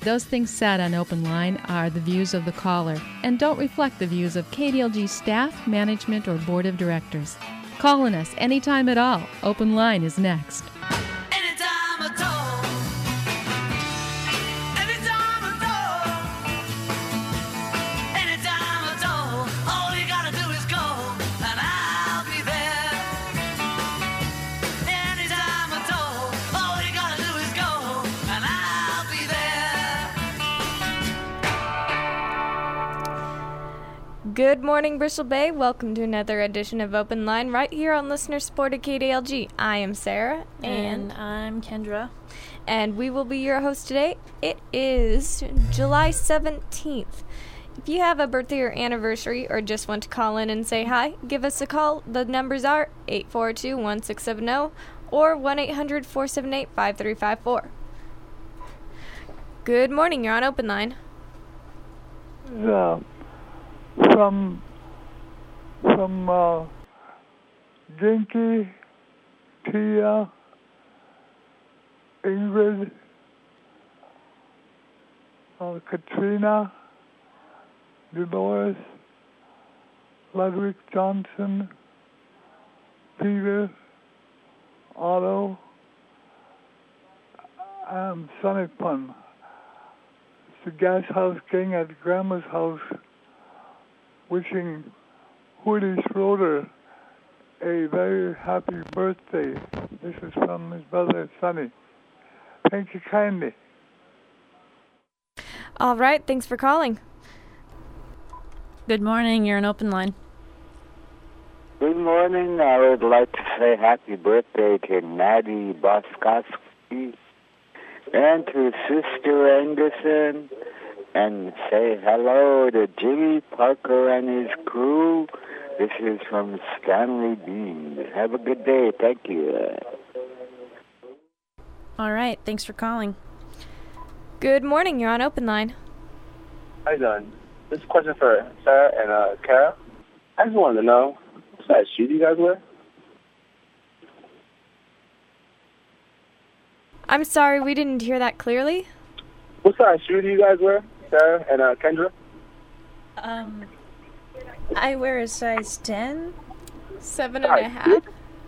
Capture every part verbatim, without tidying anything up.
Those things said on Open Line are the views of the caller and don't reflect the views of K D L G staff, management, or board of directors. Calling us anytime at all. Open Line is next. Anytime at all. Anytime at all. Anytime at all. All you gotta do is call and I'll be there. Anytime at all. All you gotta do is call and I'll be there. Good morning, Bristol Bay. Welcome to another edition of Open Line right here on listener supported K D L G. I am Sarah. And I'm Kendra. And we will be your host today. It is July seventeenth. If you have a birthday or anniversary or just want to call in and say hi, give us a call. The numbers are eight four two, one six seven zero or one eight hundred, four seven eight, five three five four. Good morning. You're on Open Line. Yeah. From from uh, Dinky, Tia, Ingrid, uh, Katrina, Dolores, Ludwig Johnson, Peter, Otto, and Sonny Pun. It's the Gas House King at Grandma's house, wishing Woody Schroeder a very happy birthday. This is from his brother Sonny. Thank you kindly. All right. Thanks for calling. Good morning. You're an Open Line. Good morning. I would like to say happy birthday to Maddie Boskowski and to Sister Anderson, and say hello to Jimmy Parker and his crew. This is from Stanley Bean. Have a good day. Thank you. All right. Thanks for calling. Good morning. You're on Open Line. How you doing? This is a question for Sarah and uh, Kara. I just wanted to know, what size shoes do you guys wear? I'm sorry, we didn't hear that clearly. What size shoes do you guys wear, Sarah and uh, Kendra? Um, I wear a size ten. Seven and a half.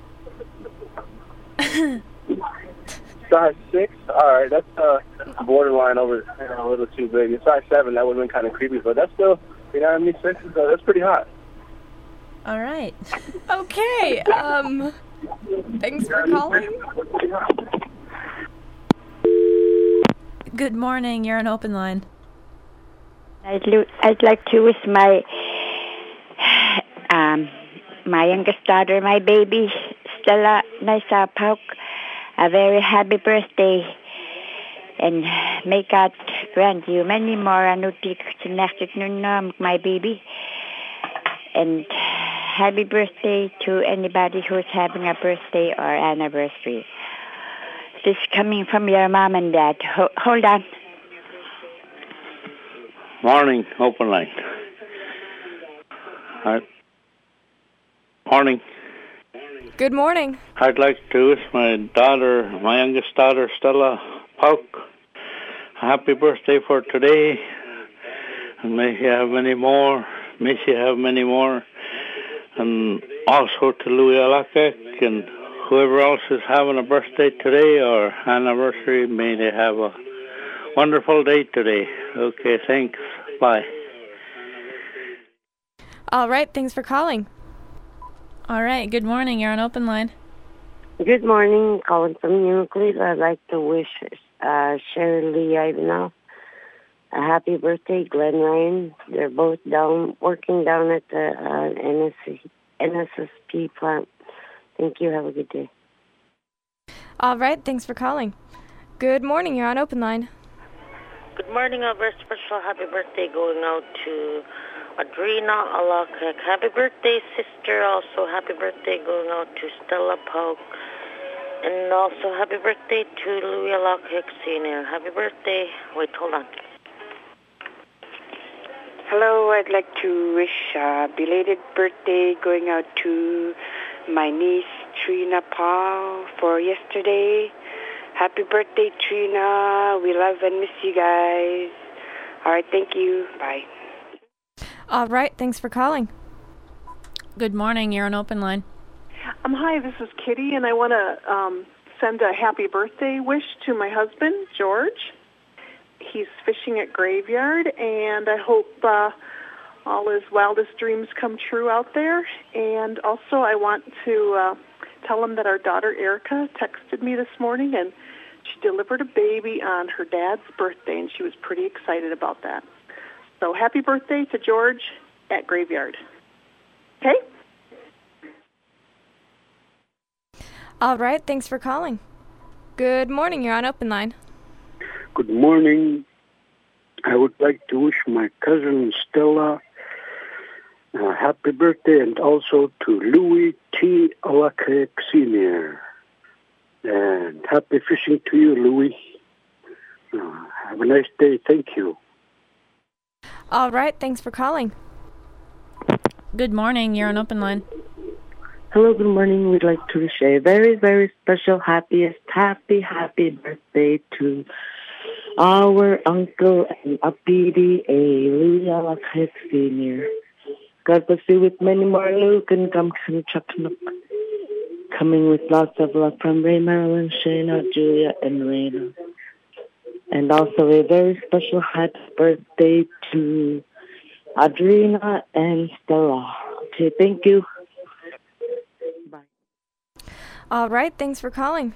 Size six? Alright, that's uh, borderline over, you know, a little too big. It's size seven, that would have been kind of creepy, but that's still, you know what I mean, six is, uh, that's pretty hot. All right. Okay, um, thanks for calling. Good morning. You're an Open Line. I'd, lo- I'd like to wish my um, my youngest daughter, my baby, Stella Nisa Pauk, a very happy birthday. And may God grant you many more anutik sinaktik my baby. And happy birthday to anybody who's having a birthday or anniversary. This is coming from your mom and dad. Ho- hold on. Morning, Open Line. Hi. Morning. Good morning. I'd like to wish my daughter, my youngest daughter, Stella Pauk, a happy birthday for today. And may she have many more. May she have many more. And also to Louis Alakek and whoever else is having a birthday today or anniversary, may they have a wonderful day today. Okay, thanks. Bye. All right, thanks for calling. All right, good morning. You're on Open Line. Good morning. Calling from Euclid. I'd like to wish uh, Shirley Ivanov a happy birthday, Glenn Ryan. They're both down working down at the uh, N S S P plant. Thank you. Have a good day. All right, thanks for calling. Good morning. You're on Open Line. Good morning, Albert. Special happy birthday going out to Adrina Alakek. Happy birthday, sister. Also, happy birthday going out to Stella Pauk. And also, happy birthday to Louis Alakek Senior Happy birthday. Wait, hold on. Hello, I'd like to wish a belated birthday going out to my niece Trina Paul for yesterday. Happy birthday, Trina. We love and miss you guys. All right, thank you. Bye. All right, thanks for calling. Good morning. You're on Open Line. Um, hi, this is Kitty, and I want to um, send a happy birthday wish to my husband, George. He's fishing at Graveyard, and I hope uh, all his wildest dreams come true out there. And also I want to uh, tell him that our daughter, Erica, texted me this morning, and she delivered a baby on her dad's birthday, and she was pretty excited about that. So happy birthday to George at Graveyard. Okay? All right, thanks for calling. Good morning, you're on Open Line. Good morning. I would like to wish my cousin Stella a happy birthday, and also to Louis T. Alakek Senior And happy fishing to you, Louis. Uh, have a nice day. Thank you. All right, thanks for calling. Good morning. You're on Open Line. Hello, good morning. We'd like to wish a very, very special, happiest, happy, happy birthday to our uncle and Apidi, a Louis Alakek Senior God bless you with many more Luke and come to Chucknook. Coming with lots of love from Ray, Marilyn, Shayna, Julia, and Raina. And also a very special happy birthday to Adrina and Stella. Okay, thank you. All right, thanks for calling.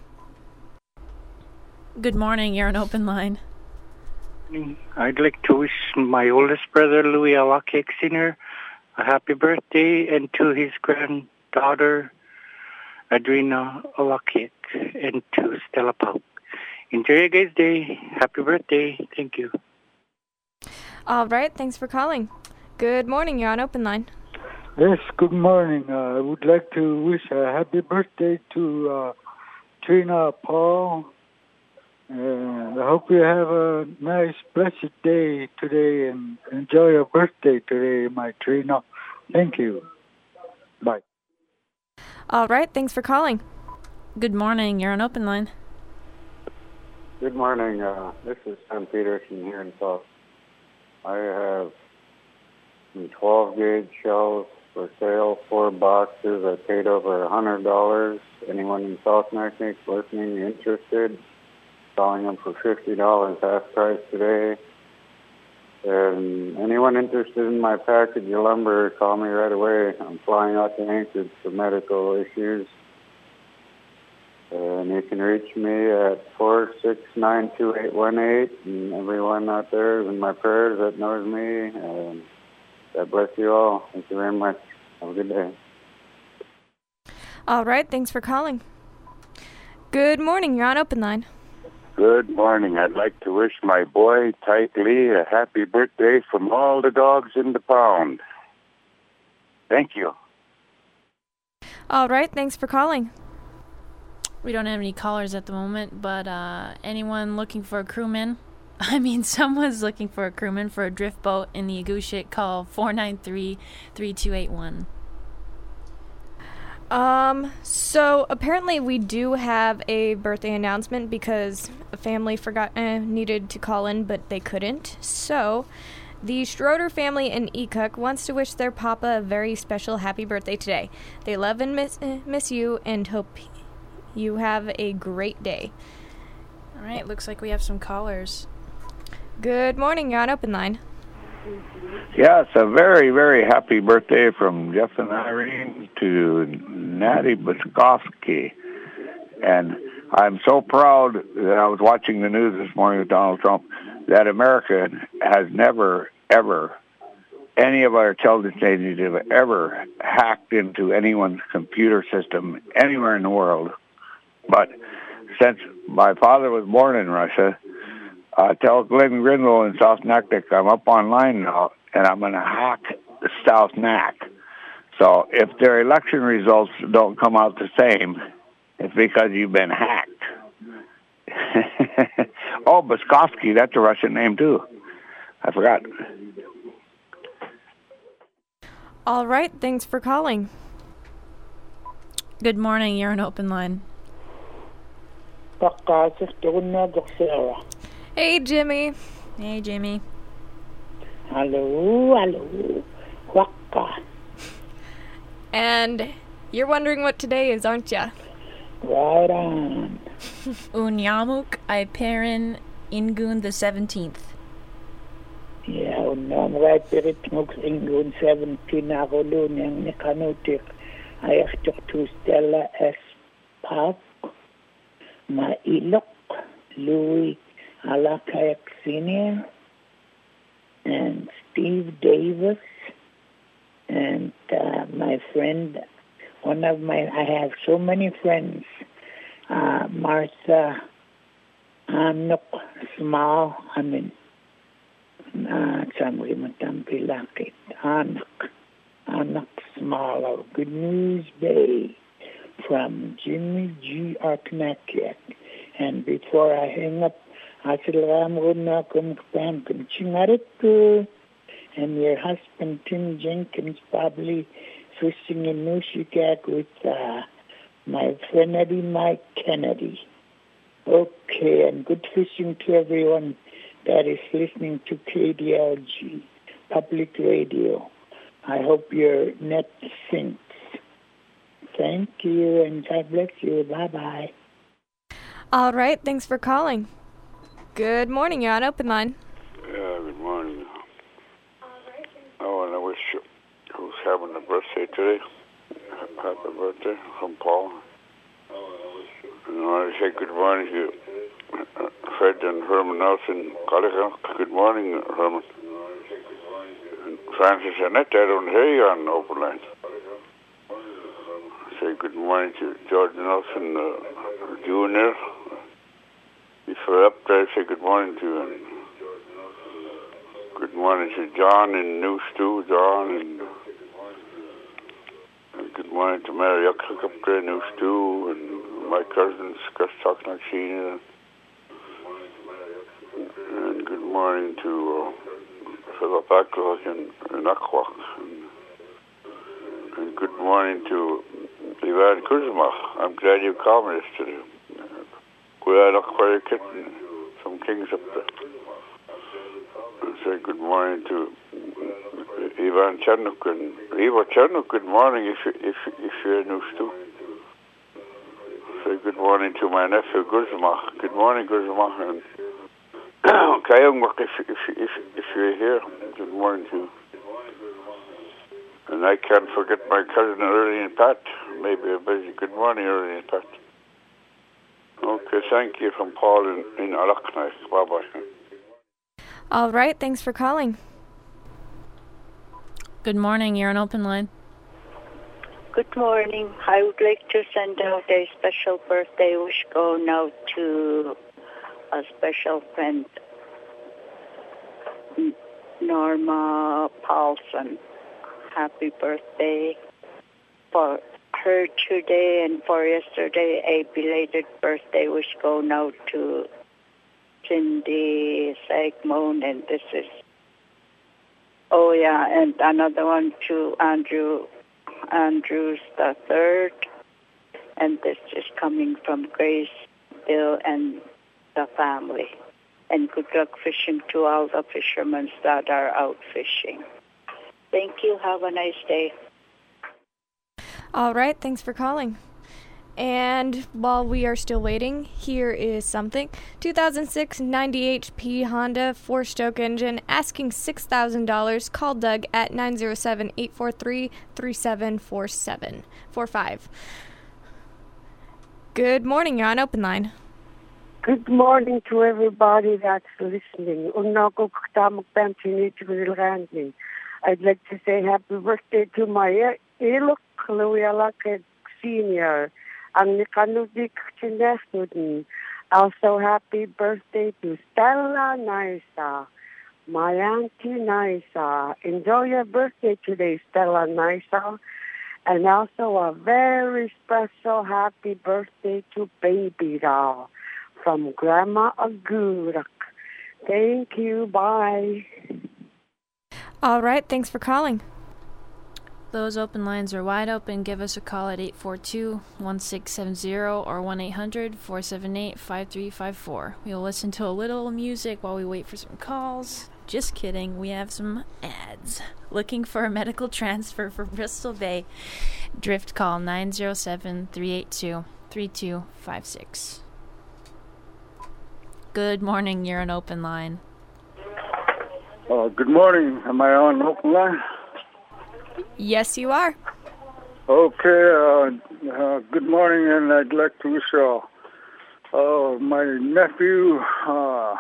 Good morning. You're on Open Line. I'd like to wish my oldest brother, Louis Alakek Senior, a happy birthday, and to his granddaughter, Adrina Alakek, and to Stella Pauk. Enjoy your guys' day. Happy birthday. Thank you. All right, thanks for calling. Good morning, you're on Open Line. Yes, good morning. Uh, I would like to wish a happy birthday to uh, Trina Paul. And I hope you have a nice, blessed day today and enjoy your birthday today, my Trina. Thank you. Bye. All right, thanks for calling. Good morning. You're on Open Line. Good morning. Uh, this is Sam Peterson here in South. I have some twelve gauge shells for sale, four boxes. I paid over one hundred dollars. Anyone in South Naknek listening interested? Selling them for fifty dollars, half price today. And anyone interested in my package of lumber, call me right away. I'm flying out to Anchorage for medical issues. And you can reach me at four six nine, two eight one eight. And everyone out there is in my prayers that knows me. And God bless you all. Thank you very much. Have a good day. All right, thanks for calling. Good morning, you're on Open Line. Good morning. I'd like to wish my boy, Tyke Lee, a happy birthday from all the dogs in the pound. Thank you. All right, thanks for calling. We don't have any callers at the moment, but uh, anyone looking for a crewman? I mean, someone's looking for a crewman for a drift boat in the Agushik. Call four nine three, three two eight one. Um, so apparently we do have a birthday announcement because a family forgot uh, needed to call in, but they couldn't. So the Schroeder family in Ekuk wants to wish their papa a very special happy birthday today. They love and miss, uh, miss you and hope you have a great day. All right, looks like we have some callers. Good morning, you're on Open Line. Yes, a very, very happy birthday from Jeff and Irene to Natty Boskovsky. And I'm so proud that I was watching the news this morning with Donald Trump that America has never, ever, any of our intelligence agencies have ever hacked into anyone's computer system anywhere in the world. But since my father was born in Russia, Uh, tell Glenn Grindle in South Naknek I'm up online now, and I'm going to hack South Nak. So if their election results don't come out the same, it's because you've been hacked. Oh, Boskovsky, that's a Russian name too. I forgot. All right, thanks for calling. Good morning, you're on Open Line. Pakasik Tuna Sarah. Hey, Jimmy. Hey, Jimmy. Hello, hello. Waka. And you're wondering what today is, aren't ya? Right on. Unyamuk Iperin Ingun the seventeenth. Yeah, unang right pirit mog ingun seventeen ako doon yung nikanutik. I have to Stella S. Park, Mailok, Louis Alakayak Senior, and Steve Davis, and uh, my friend, one of my, I have so many friends, uh, Martha Anok Small, I mean, uh, Samri Matampilakit, Anak, Anak Small of Good News Bay from Jimmy G. Arknakiak. And before I hang up, I said, Ramruna Kumpan Kumchingarit, and your husband Tim Jenkins probably fishing in Nushikak with uh, my friend Eddie Mike Kennedy. Okay, and good fishing to everyone that is listening to K D L G Public Radio. I hope your net sinks. Thank you, and God bless you. Bye-bye. All right, thanks for calling. Good morning, you're on Open Line. Yeah, good morning. I want to wish you who's having a birthday today. Happy birthday from Paul. And I want to say good morning to uh, Fred and Herman Nelson. Good morning, Herman. And Francis Annette, I don't hear you on the Open Line. Say good morning to George Nelson uh, Junior If you're up there, say good morning to him. Good morning to John in New Stew, John, and, and good morning to Mary Yuck up there in New Stew, and my cousins, Gus Talknaxina, and good morning to uh, Philip Acklock in, in Aquak, and, and good morning to Ivan Kuzma. I'm glad you called me yesterday. Good luck for your kitten, some kings up there. And say good morning to Ivan Chernuk and Eva Chernuk. Good morning if you if if you're new too. Say good morning to my nephew Guzma. Good morning, Guzma, and Kayungwak if if if if you're here. Good morning to you. And I can't forget my cousin Early and Pat. Maybe a busy good morning, Early and Pat. Okay, thank you from Paul in, in Alaknai. Bye-bye. All right, thanks for calling. Good morning, you're on Open Line. Good morning. I would like to send out a special birthday wish going out to a special friend, Norma Paulson. Happy birthday for her today, and for yesterday a belated birthday wish going out to Cindy Sagmon, and this is oh yeah and another one to Andrew Andrews the third, and this is coming from Grace, Bill, and the family. And good luck fishing to all the fishermen that are out fishing. Thank you. Have a nice day. All right, thanks for calling. And while we are still waiting, here is something. two thousand six ninety H P Honda four-stroke engine, asking six thousand dollars. Call Doug at nine oh seven, eight four three, three seven four seven four five. Good morning, you're on Open Line. Good morning to everybody that's listening. I'd like to say happy birthday to my Ilok Louis Alakad Senior. Ang nikanudik chinesudin. Also happy birthday to Stella Nisa, my auntie Nisa. Enjoy your birthday today, Stella Nisa. And also a very special happy birthday to Baby Doll from Grandma Agurak. Thank you. Bye. All right, thanks for calling. Those open lines are wide open. Give us a call at eight four two, one six seven zero or one eight hundred, four seven eight, five three five four. We'll listen to a little music while we wait for some calls. Just kidding. We have some ads. Looking for a medical transfer for Bristol Bay? Drift call nine zero seven, three eight two, three two five six. Good morning. You're on open line. Uh, good morning. Am I on open line? Yes, you are. Okay. Uh, uh, good morning, and I'd like to wish uh, uh, my nephew, uh,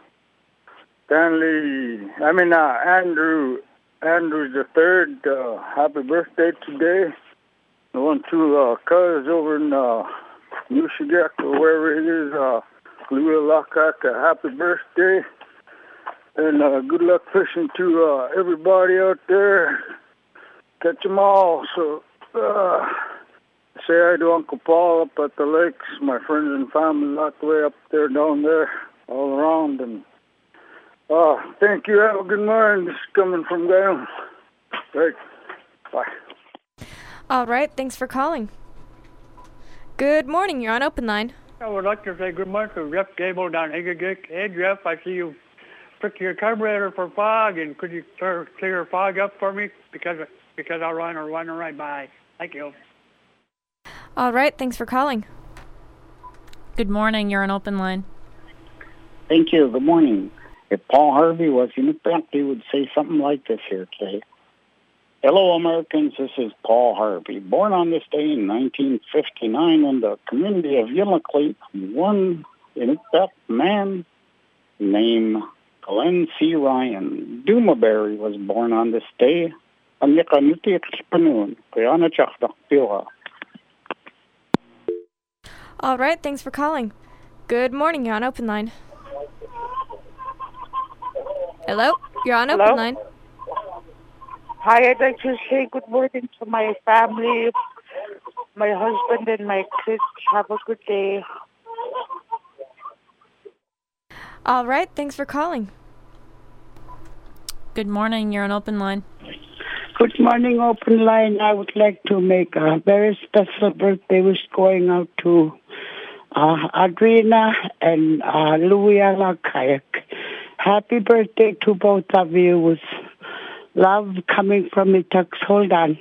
Stanley, I mean, uh, Andrew, Andrew the third, uh, happy birthday today. I want to uh, cuz over in uh, New Shigak or wherever it is, uh, Louis Lockhart, a happy birthday. And uh, good luck fishing to uh, everybody out there. Catch them all. So, uh, say hi to Uncle Paul up at the lakes, my friends and family, lot the way up there, down there, all around. And uh, thank you. Have a good morning. This is coming from Guyana. Right. Bye. All right. Thanks for calling. Good morning. You're on open line. I would like to say good morning to Jeff Gable down Higgagik. Hey, Jeff, I see you prick your carburetor for fog, and could you clear, clear fog up for me? Because because I'll run or run right by. Thank you. All right. Thanks for calling. Good morning. You're on open line. Thank you. Good morning. If Paul Harvey was in effect, he would say something like this here today. Hello, Americans. This is Paul Harvey. Born on this day in nineteen fifty-nine in the community of Unalakleet, one in effect man named Glenn C. Ryan. Dumaberry was born on this day. All right, thanks for calling. Good morning, you're on open line. Hello, you're on open Hello? line. Hi, I'd like to say good morning to my family, my husband and my kids. Have a good day. All right, thanks for calling. Good morning, you're on open line. Good morning, open line. I would like to make a very special birthday wish going out to uh, Adrina and uh, Louis Alakayak. Happy birthday to both of you with love coming from the Tux. Hold on.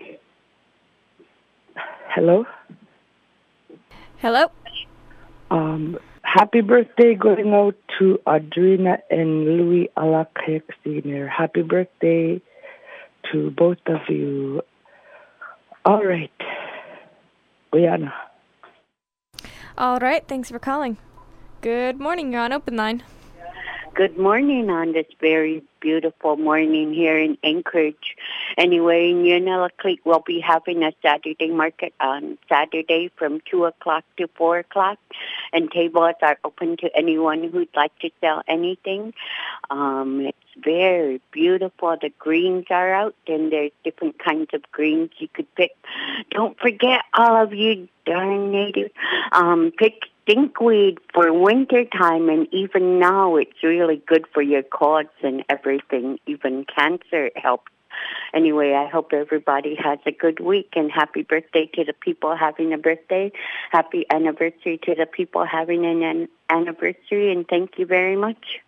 Hello? Hello? Um, happy birthday going out to Adrina and Louis Alakayak Senior Happy birthday to both of you. All right. Brianna. All right, thanks for calling. Good morning, you're on open line. Good morning on this very beautiful morning here in Anchorage. Anyway, in Unalakleet, we'll be having a Saturday market on Saturday from two o'clock to four o'clock. And tables are open to anyone who'd like to sell anything. Um, it's very beautiful. The greens are out, and there's different kinds of greens you could pick. Don't forget, all of you darn natives, um, pick stinkweed for winter time, and even now it's really good for your colds and everything. Even cancer helps. Anyway, I hope everybody has a good week, and happy birthday to the people having a birthday. Happy anniversary to the people having an, an anniversary, and thank you very much.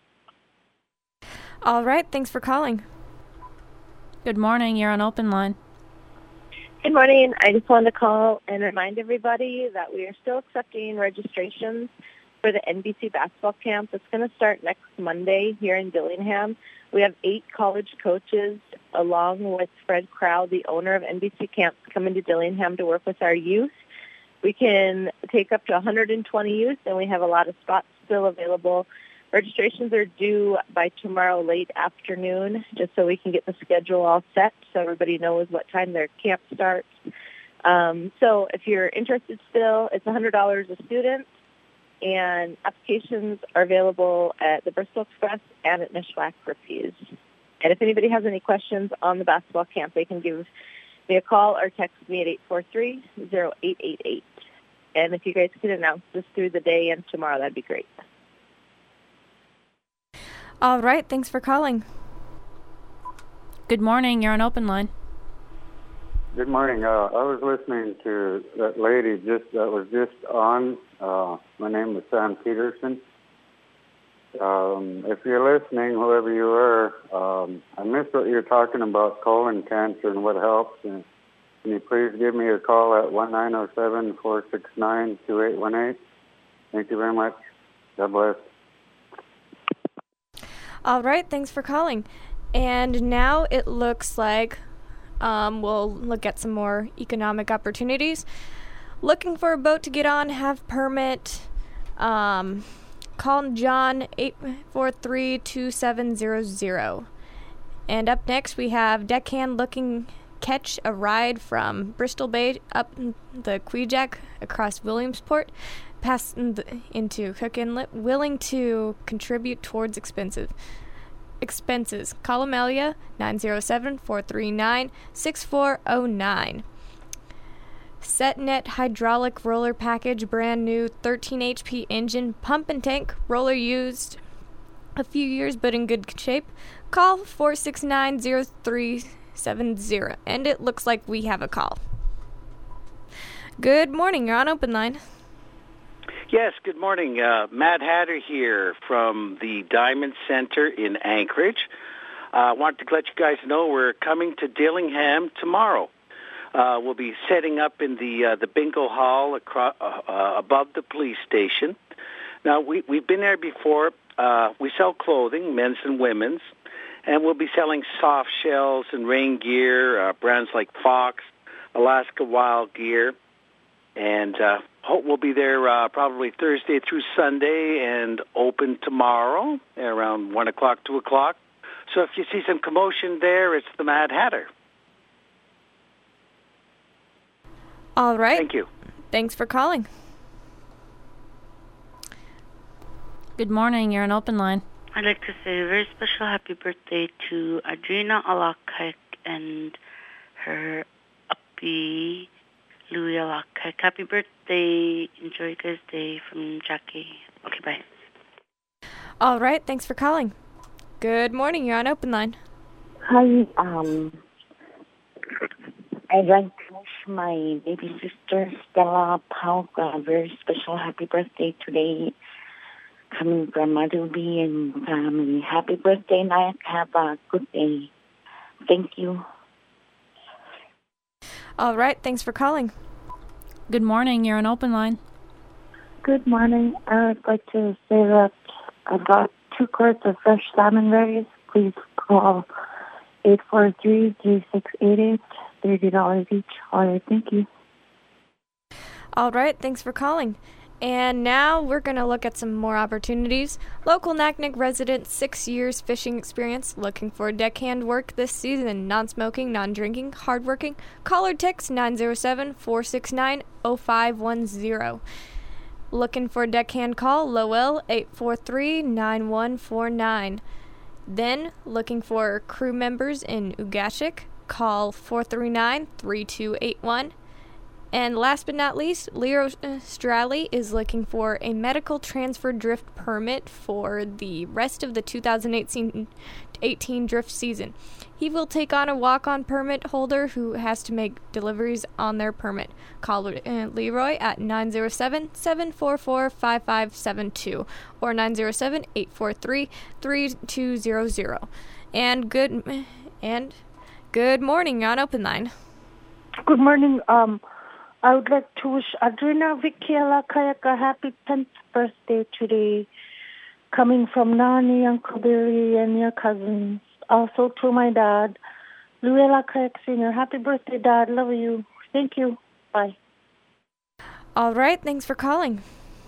All right, thanks for calling. Good morning, you're on open line. Good morning. I just wanted to call and remind everybody that we are still accepting registrations for the N B C basketball camp. It's going to start next Monday here in Dillingham. We have eight college coaches along with Fred Crow, the owner of N B C Camps, coming to Dillingham to work with our youth. We can take up to one hundred twenty youth, and we have a lot of spots still available. Registrations are due by tomorrow late afternoon, just so we can get the schedule all set so everybody knows what time their camp starts. Um, so if you're interested still, it's one hundred dollars a student, and applications are available at the Bristol Express and at Nishwack for fees. And if anybody has any questions on the basketball camp, they can give me a call or text me at eight four three, zero eight eight eight. And if you guys could announce this through the day and tomorrow, that'd be great. All right, thanks for calling. Good morning, you're on open line. Good morning. Uh, I was listening to that lady just that was just on. Uh, my name is Sam Peterson. Um, if you're listening, whoever you are, um, I missed what you're talking about colon cancer and what helps. And can you please give me a call at one nine zero seven, four six nine, two eight one eight? Thank you very much. God bless. All right, thanks for calling. And now it looks like um, we'll look at some more economic opportunities. Looking for a boat to get on, have permit, um, call John eight four three, two seven zero zero. And up next we have Deckhand looking catch a ride from Bristol Bay up the Queejack across Williamsport, past into Cook Inlet, willing to contribute towards expensive expenses. Call Amelia nine zero seven, four three nine, six four zero nine. SetNet hydraulic roller package, brand new, thirteen H P engine, pump and tank, roller used a few years but in good shape. Call four six nine, zero three seven zero. And it looks like we have a call. Good morning, you're on Open Line. Yes, good morning. Uh, Matt Hatter here from the Diamond Center in Anchorage. I uh, wanted to let you guys know we're coming to Dillingham tomorrow. Uh, we'll be setting up in the uh, the bingo hall across, uh, uh, above the police station. Now, we, we've been there before. Uh, we sell clothing, men's and women's, and we'll be selling soft shells and rain gear, uh, brands like Fox, Alaska Wild Gear, and uh, hope we'll be there uh, probably Thursday through Sunday and open tomorrow around one o'clock, two o'clock. So if you see some commotion there, it's the Mad Hatter. All right. Thank you. Thanks for calling. Good morning. You're on Open Line. I'd like to say a very special happy birthday to Adrina Alakek and her uppy Louis Alakek. Happy birthday. Enjoy your guys' day from Jackie. Okay, bye. All right. Thanks for calling. Good morning. You're on Open Line. Hi. Um, I'd like to wish my baby sister, Stella Pauk, a very special happy birthday today. Coming from Marubi and family. Happy birthday, Night. Have a good day. Thank you. All right. Thanks for calling. Good morning. You're on Open Line. Good morning. I would like to say that I got two quarts of fresh salmon berries. Please call eight four three, three six eight eight. thirty dollars each. All right. Thank you. All right. Thanks for calling. And now we're going to look at some more opportunities. Local Naknek resident, six years fishing experience, looking for deckhand work this season. Non-smoking, non-drinking, hardworking. Call or text nine zero seven, four six nine, zero five one zero. Looking for a deckhand, call Lowell eight four three, nine one four nine. Then, looking for crew members in Ugashik, call four three nine, three two eight one. And last but not least, Leo Stralley is looking for a medical transfer drift permit for the rest of the two thousand eighteen drift season. He will take on a walk-on permit holder who has to make deliveries on their permit. Call uh, Leroy at nine zero seven, seven four four, five five seven two or nine zero seven, eight four three, three two zero zero. And good and good morning on Open Line. Good morning. Um, I would like to wish Adrina Vikiela Kayaka happy tenth birthday today, coming from Nani, Uncle Billy, and your cousins. Also to my dad, Luella Kayak Senior Happy birthday, Dad. Love you. Thank you. Bye. All right. Thanks for calling.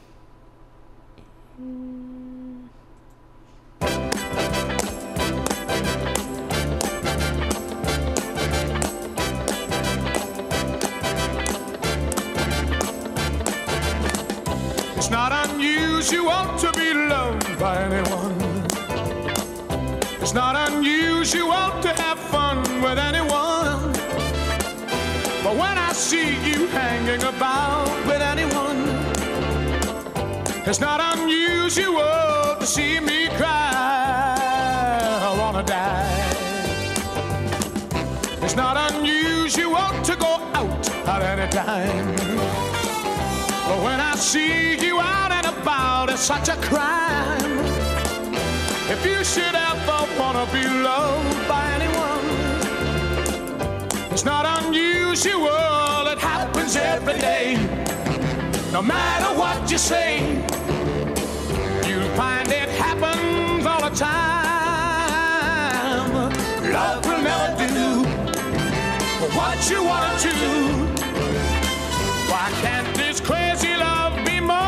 It's not unusual to be loved by anyone. It's not unusual to have fun with anyone. But when I see you hanging about with anyone, it's not unusual to see me cry. I wanna die. It's not unusual unusual to go out at any time. But when I see you out and about, it's such a crime. If you should ever wanna be loved by anyone, it's not unusual, it happens every day. No matter what you say, you'll find it happens all the time. Love will never do what you want to. Why can't this crazy love be more?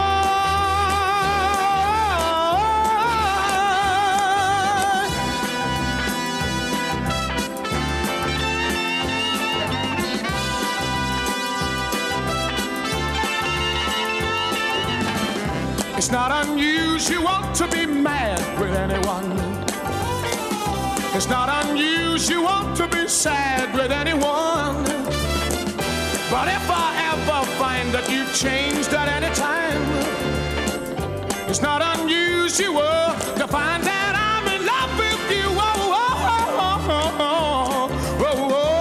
It's not unusual to be mad with anyone. It's not unusual to be sad with anyone. But if I ever find that you've changed at any time, it's not unusual to find that I'm in love with you. Whoa, whoa, whoa, whoa, whoa, whoa, whoa.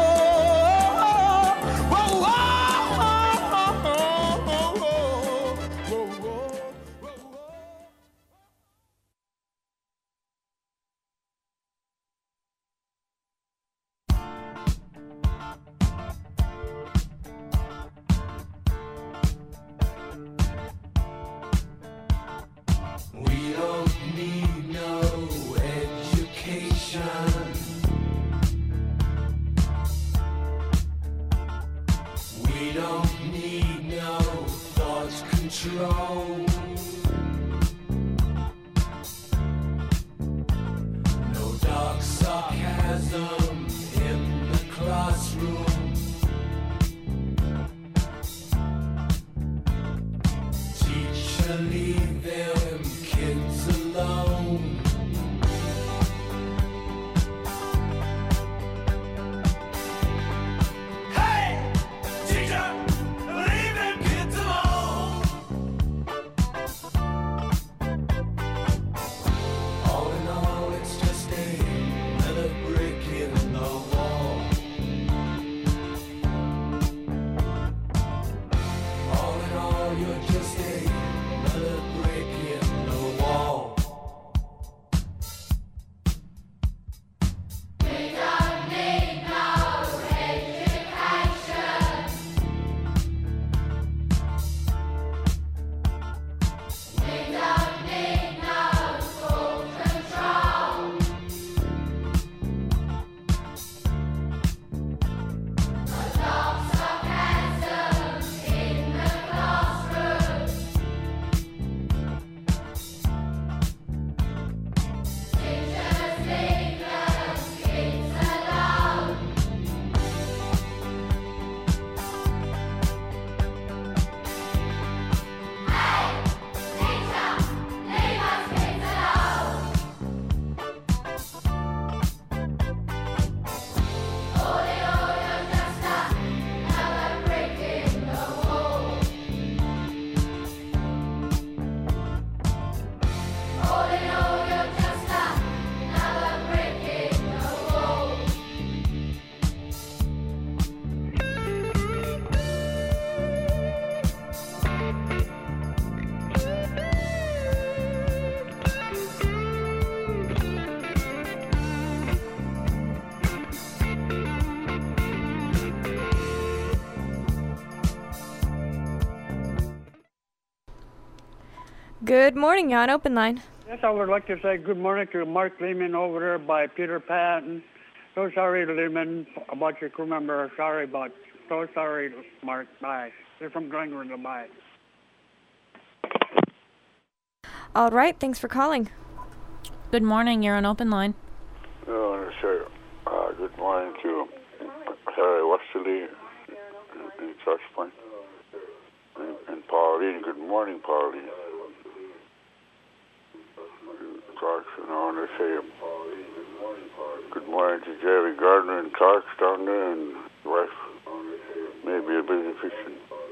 Good morning, you're on Open Line. Yes, I would like to say good morning to Mark Lehman over there by Peter Pan. So sorry, Lehman, about your crew member. Sorry about, so sorry, Mark. Bye. They're from Glenwood. Bye. All right, thanks for calling. Good morning, you're on Open Line. I want to say uh, good morning to Harry Westerly in South Point. And, and Pauline, good morning, Pauline. Clarkson, I want to say good morning to Jerry Gardner and Clark's down there, and wife maybe a busy fishing.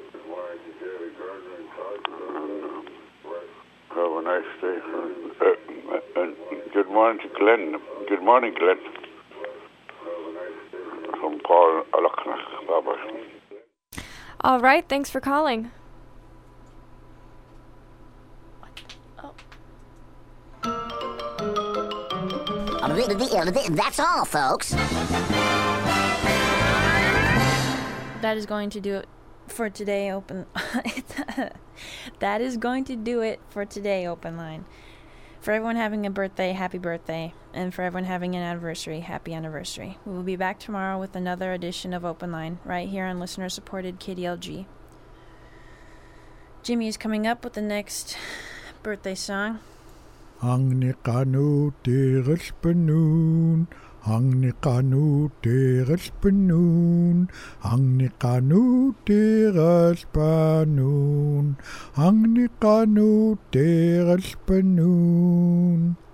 And, uh, have a nice day. Uh, and good morning to Glenn. Good morning, Glenn. From Paul Alaknach. Bye-bye. All right, thanks for calling. That's all, folks. That is going to do it for today, open. That is going to do it for today, Open Line. For everyone having a birthday, happy birthday. And for everyone having an anniversary, happy anniversary. We will be back tomorrow with another edition of Open Line, right here on listener-supported K D L G. Jimmy is coming up with the next birthday song. Ang nikanu teres penun, ang nikanu teres penun, ang nikanu teres penun, ang nikanu teres penun.